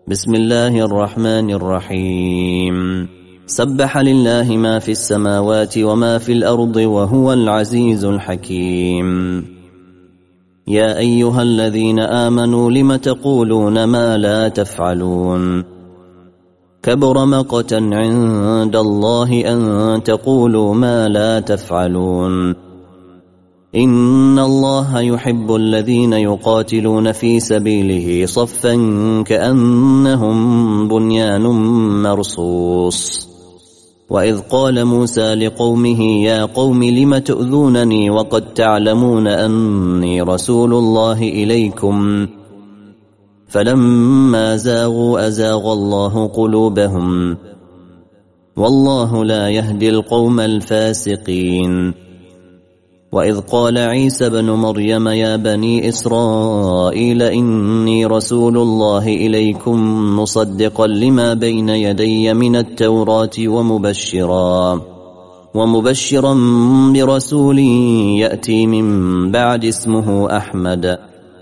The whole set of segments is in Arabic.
بسم الله الرحمن الرحيم. سبح لله ما في السماوات وما في الأرض وهو العزيز الحكيم. يا أيها الذين آمنوا لم تقولون ما لا تفعلون؟ كبر مقتا عند الله أن تقولوا ما لا تفعلون. إن الله يحب الذين يقاتلون في سبيله صفا كأنهم بنيان مرصوص. وإذ قال موسى لقومه يا قوم لم تؤذونني وقد تعلمون أني رسول الله إليكم فلما زاغوا أزاغ الله قلوبهم والله لا يهدي القوم الفاسقين. وإذ قال عيسى بن مريم يا بني إسرائيل إني رسول الله إليكم مصدقا لما بين يدي من التوراة ومبشرا برسول يأتي من بعد اسمه أحمد.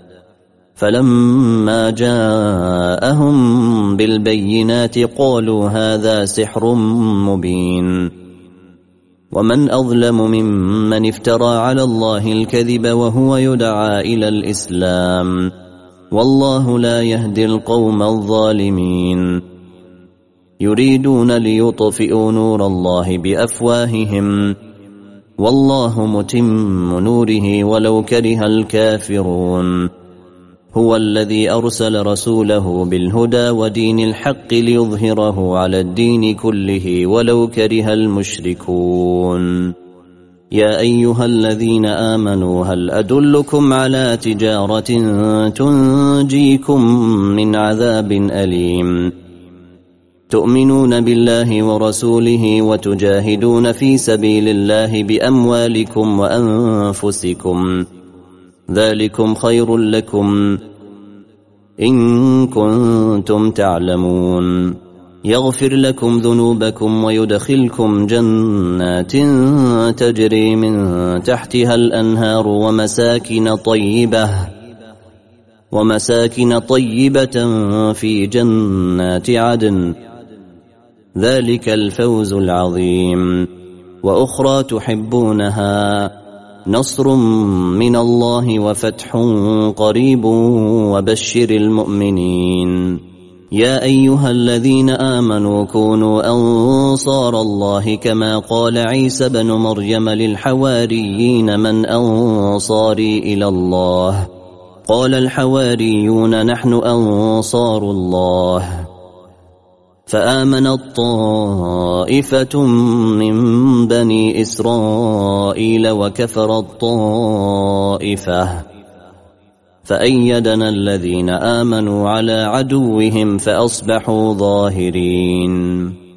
فلما جاءهم بالبينات قالوا هذا سحر مبين. ومن أظلم ممن افترى على الله الكذب وهو يدعى إلى الإسلام والله لا يهدي القوم الظالمين. يريدون ليطفئوا نور الله بأفواههم والله متم نوره ولو كره الكافرون. هو الذي أرسل رسوله بالهدى ودين الحق ليظهره على الدين كله ولو كره المشركون. يا أيها الذين آمنوا هل أدلكم على تجارة تنجيكم من عذاب أليم تؤمنون بالله ورسوله وتجاهدون في سبيل الله بأموالكم وأنفسكم ذلكم خير لكم إن كنتم تعلمون. يغفر لكم ذنوبكم ويدخلكم جنات تجري من تحتها الأنهار ومساكن طيبة في جنات عدن ذلك الفوز العظيم. وأخرى تحبونها نصر من الله وفتح قريب وبشر المؤمنين. يا أيها الذين آمنوا كونوا أنصار الله كما قال عيسى بن مريم للحواريين من أنصاري إلى الله قال الحواريون نحن أنصار الله. فآمنت طائفة من بني إسرائيل وكفرت طائفة فأيدنا الذين آمنوا على عدوهم فأصبحوا ظاهرين.